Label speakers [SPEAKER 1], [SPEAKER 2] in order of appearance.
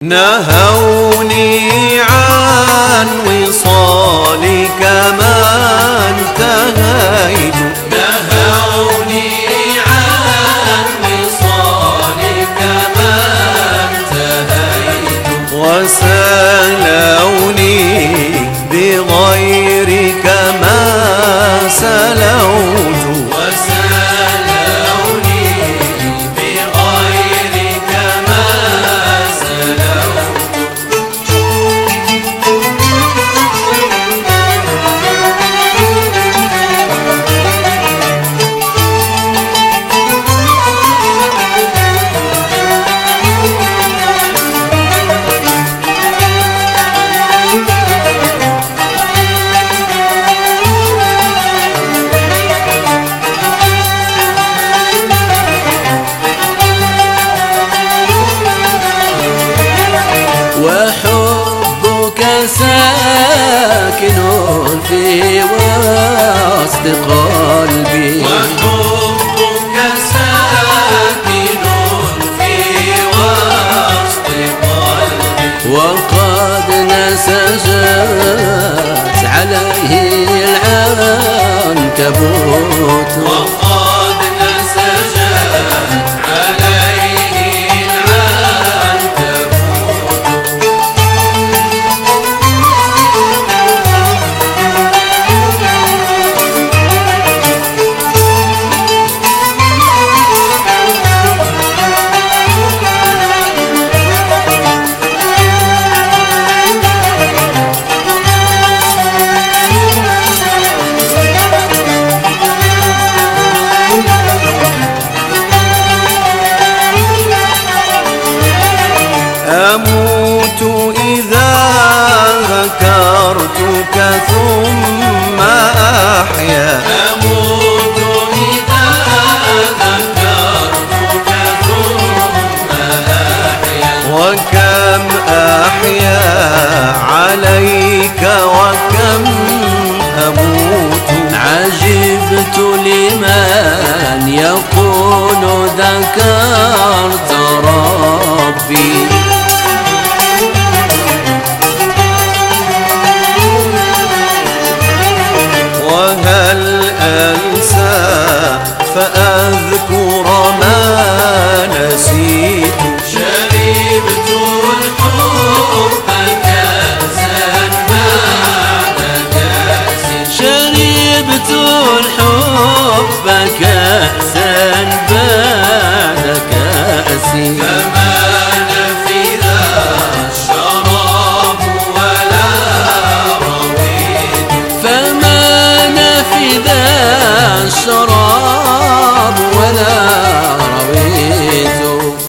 [SPEAKER 1] نهوني عن وصالك ما انتهيت،
[SPEAKER 2] نهوني عن وصالك ما انتهيت،
[SPEAKER 1] وسلوني بغيرك ما سلوت،
[SPEAKER 2] وسلوني بغيرك ما سلوت.
[SPEAKER 1] وحبك ساكن في وسط قلبي،
[SPEAKER 2] وحبك ساكن في وسط قلبي،
[SPEAKER 1] وقد نسجت عليه العنكبوت،
[SPEAKER 2] وقد نسجت عليه العنكبوت.
[SPEAKER 1] أموت إذا ذكرتك ثم أحيا،
[SPEAKER 2] أموت إذا ذكرتك ثم أحيا،
[SPEAKER 1] وكم أحيا عليك وكم أموت. عجبت لمن يقول ذكرت ربي، وهل أنسى فأذكر ما نسيت.
[SPEAKER 2] شربت الحب كأسا بعد كأس،
[SPEAKER 1] شربت الحب كأسا بعد كأس،
[SPEAKER 2] فما نفذ الشراب ولا رويت،
[SPEAKER 1] فما نفذ الشراب